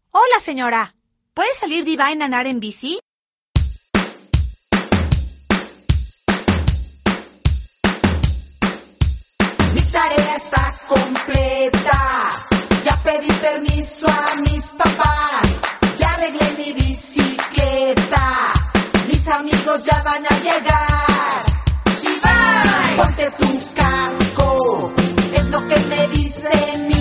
Hola, señora. ¿Puede salir Divine a andar en bici? Mi tarea está completa. Ya pedí permiso a mis papás. Ya arreglé mi bicicleta. Mis amigos ya van a llegar. Divine, ponte tu casco. Es lo que me dice mi